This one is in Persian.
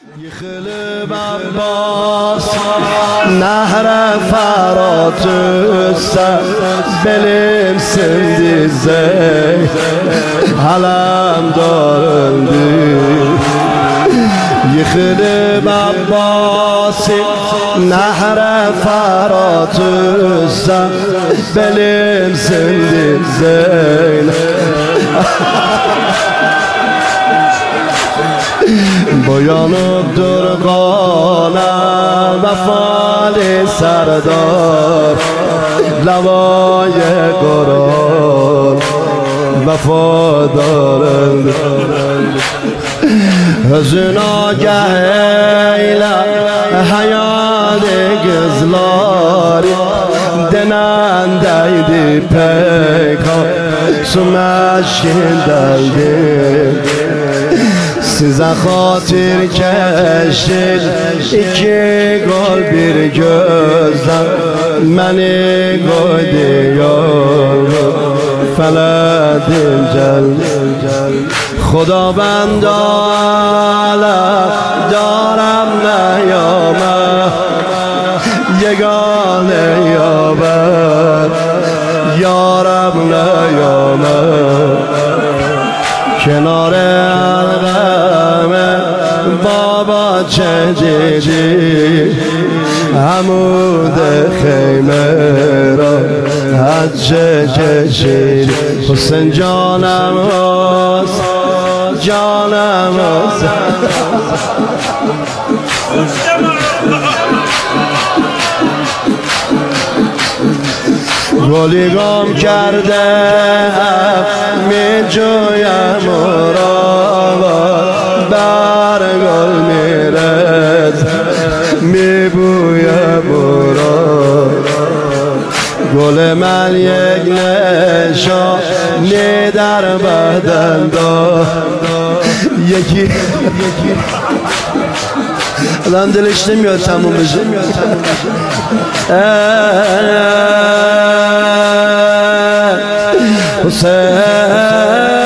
Yıkılıp Abbas nehre Ferhat üstse belimsin dizey Halem darıldı. Yıkılıp Abbas nehre Ferhat üstse belimsin dizey Boyanıp durgana vefali serdar Lavaye Kur'an vefadarın Hüzün agah eyle hayali kızlar Denendeydi pek Sümeşkin deldi Size hatir keşir iki gol bir gözden Beni koydu yol feledim cel Xudavand ala darem neyame Yegane yaver yarem neyame Kenar بابا چه دیدی عمود خیمه را حجه کشید حسین جانم هست جانم هست گلی گم کرده می جویم را بر گل میرد میبویم را گل من یک نشانی در بدن دار یکی الان دلش نمیاد تموم بشه حسین